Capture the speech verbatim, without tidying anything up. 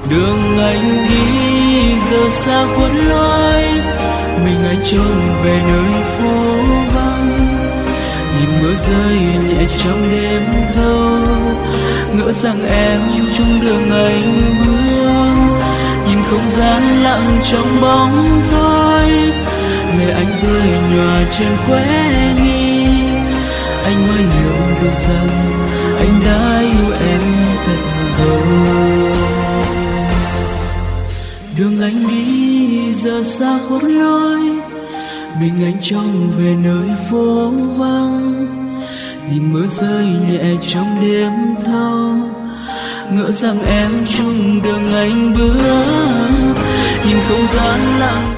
Đường anh đi giờ xa khuất lối, mình anh trông về nơi phố vắng. Nhìn mưa rơi nhẹ trong đêm thâu, ngỡ rằng em trong đường anh bước. Nhìn không gian lặng trong bóng tối, lệ anh rơi nhòa trên khóe mi. Anh mới hiểu được rằng anh đã yêu em thật rồi. Đường anh đi giờ xa khuất lối, mình anh trông về nơi phố vắng. Nhìn mưa rơi nhẹ trong đêm thâu, ngỡ rằng em chung đường anh bước. Nhìn không gian lặng